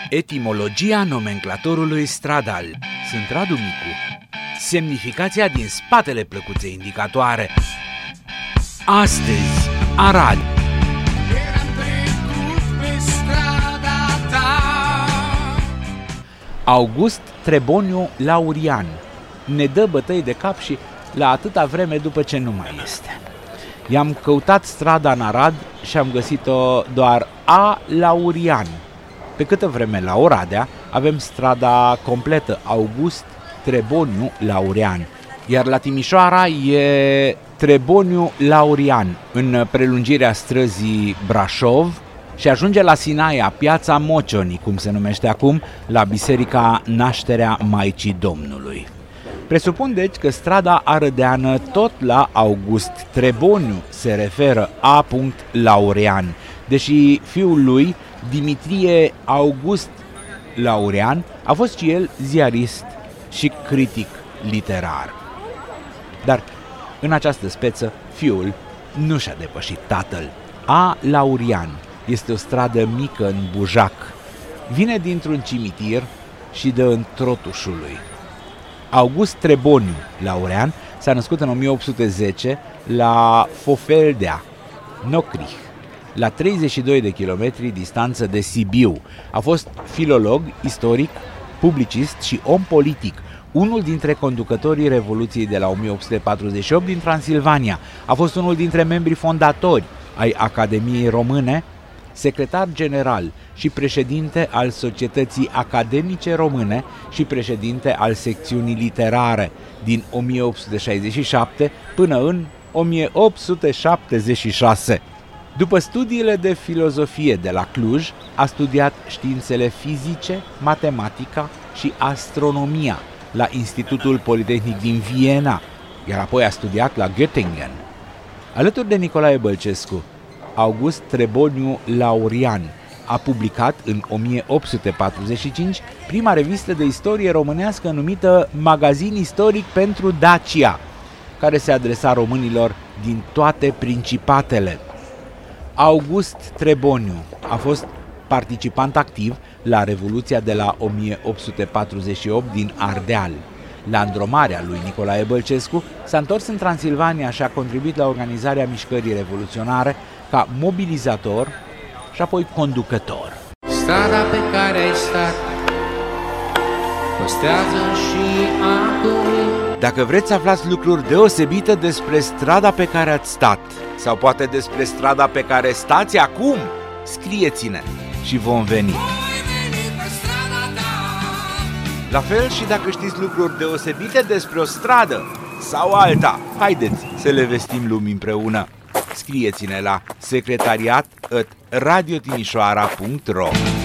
Etimologia nomenclatorului stradal. Sunt Radu Micu. Semnificația din spatele plăcuței indicatoare. Astăzi, Arad. August Treboniu Laurian ne dă bătăi de cap și la atâta vreme după ce nu mai este. I-am căutat strada în Arad și am găsit-o doar A. Laurian. Pe câtă vreme la Oradea avem strada completă August Treboniu Laurian, iar la Timișoara e Treboniu Laurian, în prelungirea străzii Brașov, și ajunge la Sinaia, piața Mocionii, cum se numește acum, la Biserica Nașterea Maicii Domnului. Presupun deci că strada arădeană tot la August Treboniu se referă A. Laurian, deși fiul lui, Dimitrie August Laurian, a fost și el ziarist și critic literar. Dar în această speță, fiul nu și-a depășit tatăl. A. Laurian este o stradă mică în Bujac. Vine dintr-un cimitir și dă în Trotușului. August Treboniu Laurian s-a născut în 1810 la Fofeldea, Nocrih, la 32 de kilometri distanță de Sibiu. A fost filolog, istoric, publicist și om politic, unul dintre conducătorii Revoluției de la 1848 din Transilvania. A fost unul dintre membrii fondatori ai Academiei Române, secretar general și președinte al Societății Academice Române și președinte al secțiunii literare din 1867 până în 1876. După studiile de filozofie de la Cluj, a studiat științele fizice, matematica și astronomia la Institutul Politehnic din Viena, iar apoi a studiat la Göttingen. Alături de Nicolae Bălcescu, August Treboniu Laurian a publicat în 1845 prima revistă de istorie românească numită Magazin Istoric pentru Dacia, care se adresa românilor din toate principatele. August Treboniu a fost participant activ la Revoluția de la 1848 din Ardeal. La îndrumarea lui Nicolae Bălcescu s-a întors în Transilvania și a contribuit la organizarea mișcării revoluționare ca mobilizator și apoi conducător. Strada pe care ai stat păstrează și acum. Dacă vreți să aflați lucruri deosebite despre strada pe care ați stat sau poate despre strada pe care stați acum, scrieți-ne și vom veni. La fel și dacă știți lucruri deosebite despre o stradă sau alta, haideți să le vestim lumii împreună. Scrieți-ne la secretariat@radiotimișoara.ro.